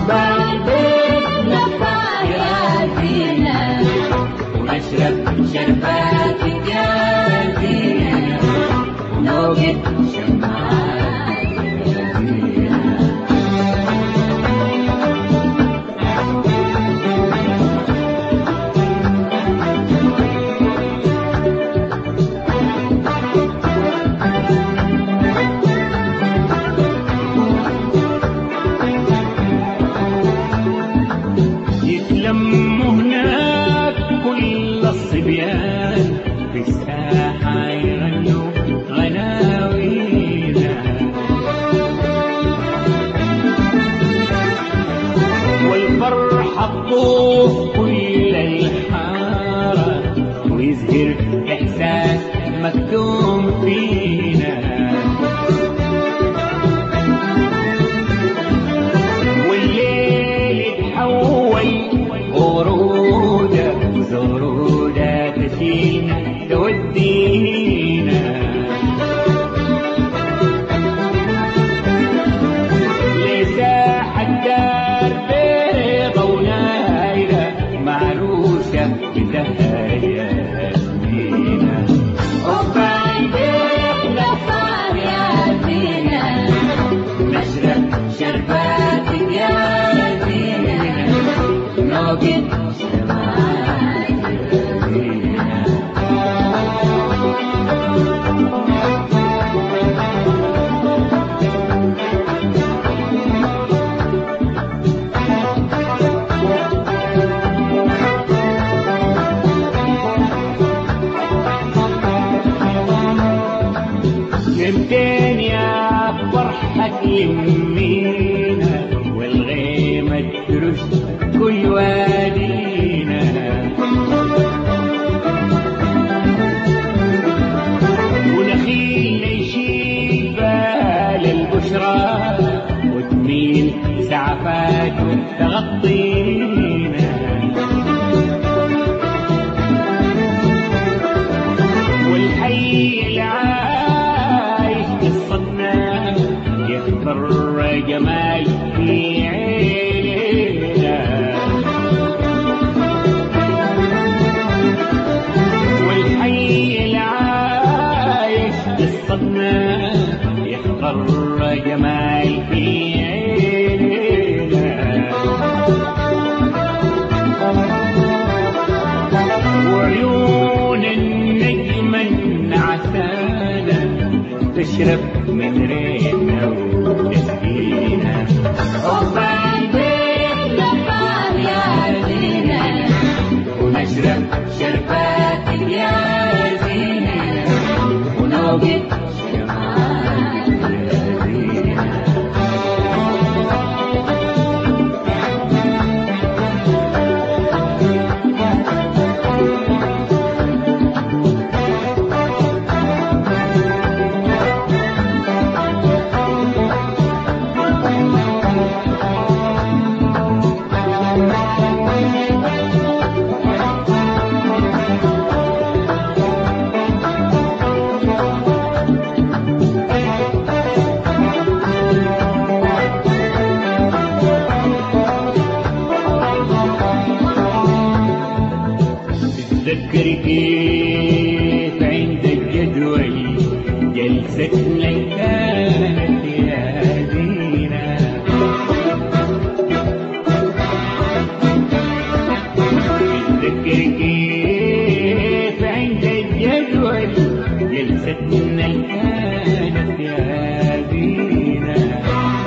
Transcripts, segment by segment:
عقبال بيتنا فاياتينا ونشرب شرباتك يا زينة ونوقد شمعاتك يا زينة. يتلموا هناك كل الصبيان في الساحة يغنوا غناوينا والفرحة تطوف كل الحارة ويزهر إحساس مكتوم فينا والليل يتحول ورودة زرودة تشيلنا تودينا لساحة دار بيضة ونايلة معروشة بزهر ياسمينة عقبال بيتنا فاياتينا نشرب شرباتك يا زينة نوقد شمعاتك يا زينة. يمكن يا فرحة يمينا والغيمة ترش كل وادينا ونخيلنا يشيل بال البشرى وتميل سعفات تغطينا والحي العايش قصتنا يخبر جمال في عينينا والحي العايش قصتنا يخبر جمال في عينينا وعيون النجم النعسانة تشرب من رينا وتسقينا عقبال بيتنا فاياتينا ونشرب شرباتك يا زينة ونوقد شمعاتك يا زينة. تذكري كيف عند الجدول جلستنا كانت يا زينة تذكري كيف عند الجدول جلستنا كانت يا زينة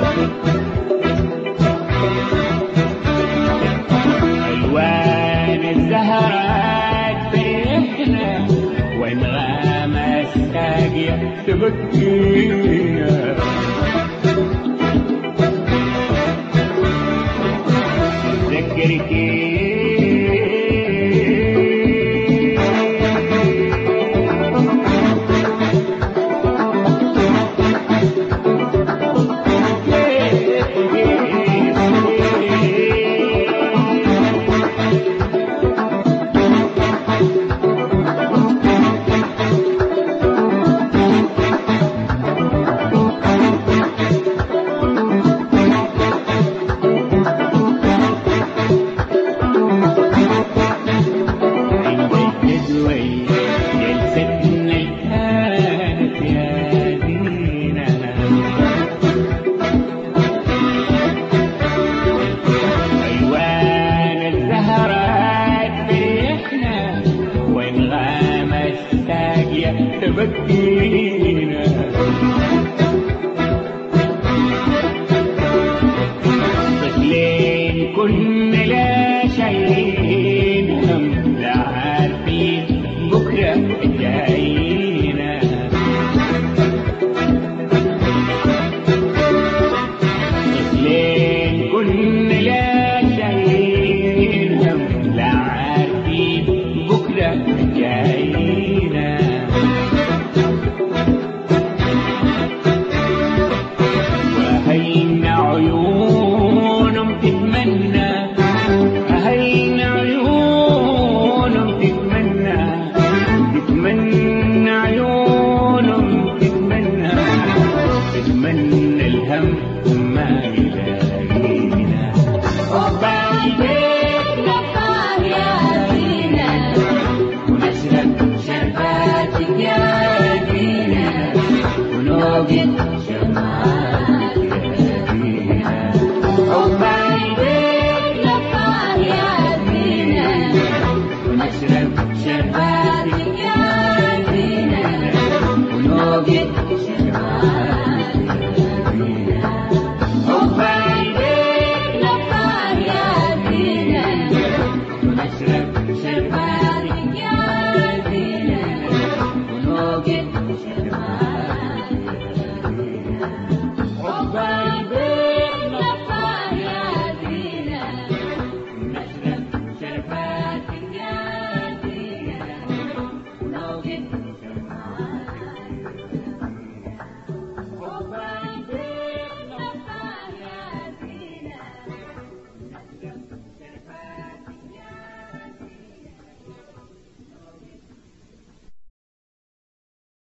ألوان الزهرات فرحنا وانغام الساقية تبكينا تذكري كيف كنا لا شايلين هم لا عارفين بكرة جاينا لين كنا لا شايلين هم لا عارفين بكرة جاينا وهينا عيونهم تتمنى هينا عيونهم تتمنى عيونهم تتمنى الهم ما يلاقينا وبال بيتنا طار يا زينة ونشرب شرباتك يا زينة ونوقد